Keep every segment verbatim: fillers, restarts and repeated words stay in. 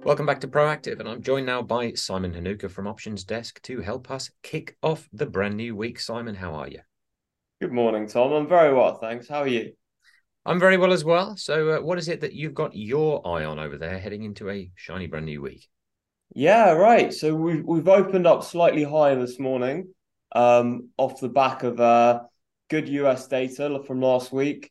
Welcome back to Proactive, and I'm joined now by Simon Hanuka from Options Desk to help us kick off the brand new week. Simon, how are you? Good morning, Tom. I'm very well, thanks. How are you? I'm very well as well. So, uh, what is it that you've got your eye on over there heading into a shiny brand new week? Yeah, right. So we've we've opened up slightly higher this morning, um, off the back of uh good U S data from last week.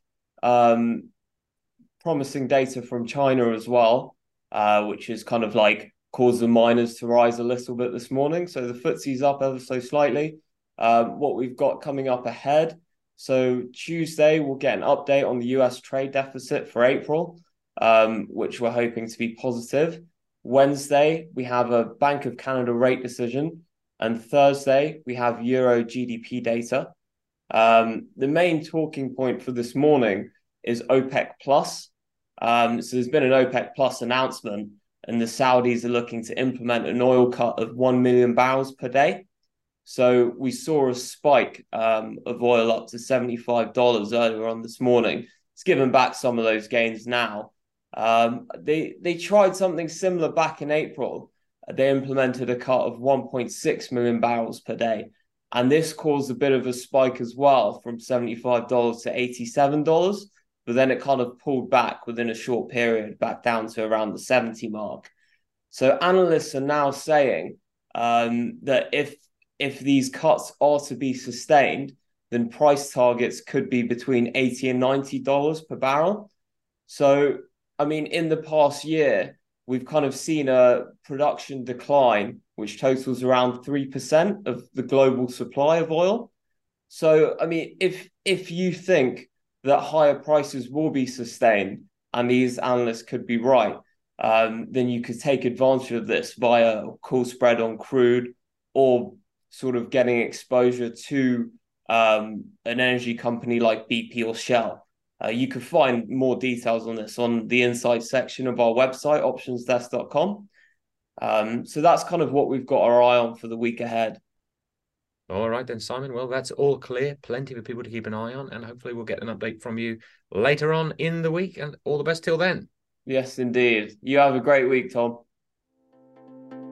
Um, Promising data from China as well, uh, which is kind of like caused the miners to rise a little bit this morning. So the F T S E's up ever so slightly. Um, what we've got coming up ahead. So Tuesday, we'll get an update on the U S trade deficit for April, um, which we're hoping to be positive. Wednesday, we have a Bank of Canada rate decision. And Thursday, we have Euro G D P data. Um, the main talking point for this morning is OPEC Plus. Um, so there's been an OPEC Plus announcement, and the Saudis are looking to implement an oil cut of one million barrels per day. So we saw a spike um, of oil up to seventy-five dollars earlier on this morning. It's given back some of those gains now. Um, they they tried something similar back in April. They implemented a cut of one point six million barrels per day. And this caused a bit of a spike as well from seventy-five dollars to eighty-seven dollars. But then it kind of pulled back within a short period, back down to around the seventy mark. So analysts are now saying um, that if if these cuts are to be sustained, then price targets could be between eighty and ninety dollars per barrel. So, I mean, in the past year, we've kind of seen a production decline, which totals around three percent of the global supply of oil. So, I mean, if if you think that higher prices will be sustained and these analysts could be right, um, then you could take advantage of this via a call spread on crude or sort of getting exposure to um, an energy company like B P or Shell. Uh, you can find more details on this on the insights section of our website, options desk dot com. Um, so that's kind of what we've got our eye on for the week ahead. All right, then, Simon. Well, that's all clear. Plenty for people to keep an eye on, and hopefully, we'll get an update from you later on in the week. And all the best till then. Yes, indeed. You have a great week, Tom.